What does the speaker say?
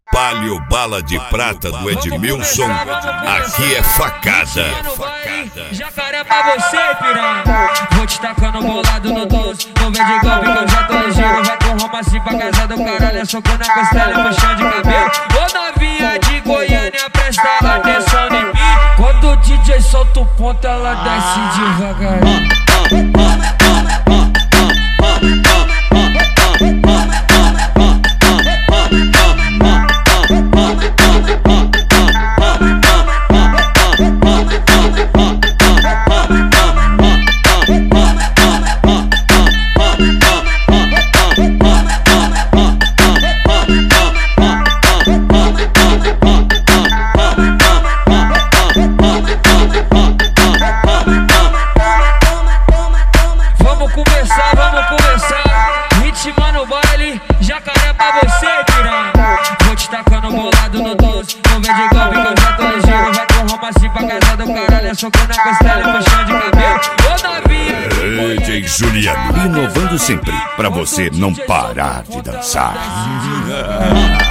Palio Bala de Prata do Edmilson, aqui é facada. Jacaré pra você, piranha. Vou te tacando bolado no 12. Não vende golpe que eu já tô ligeiro. Vai com romance pra casa do caralho. É soco na costela e puxão de cabelo. Ô novinha de Goiânia, presta atenção em mim. Quando o DJ solta o ponto, ela desce devagarinho. Vamos começar, ritmo no baile, jacaré pra você, piranha. Vou te tacando bolado no 12. Não vende golpe que eu já tô ligeiro. Vai com romance pra casa do caralho. É soco na costela e puxão de cabelo. Ô novinha DJ Juliano, inovando sempre pra você não parar de dançar.